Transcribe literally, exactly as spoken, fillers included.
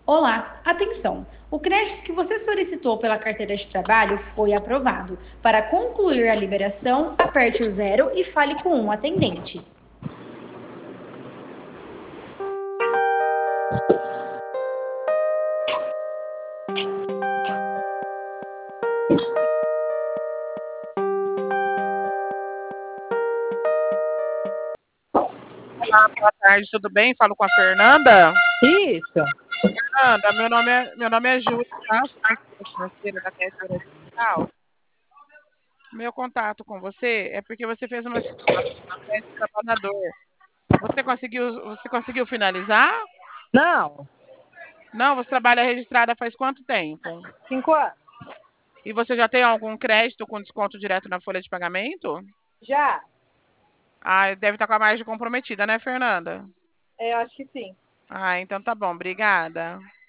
Olá, atenção! O crédito que você solicitou pela carteira de trabalho foi aprovado. Para concluir a liberação, aperte o zero e fale com um atendente. Olá, boa tarde, tudo bem? Falo com a Fernanda. Isso. Fernanda, meu nome é, meu nome é Júlia, tá? Sou assessora financeira da Corretora Digital. Meu contato com você é porque você fez uma simulação do crédito trabalhador. Você conseguiu, você conseguiu finalizar? Não, Não, você trabalha registrada faz quanto tempo? cinco anos. E você já tem algum crédito com desconto direto na folha de pagamento? Já? Ah, deve estar com a margem comprometida, né, Fernanda? É, eu acho que sim. Ah, então tá bom, obrigada.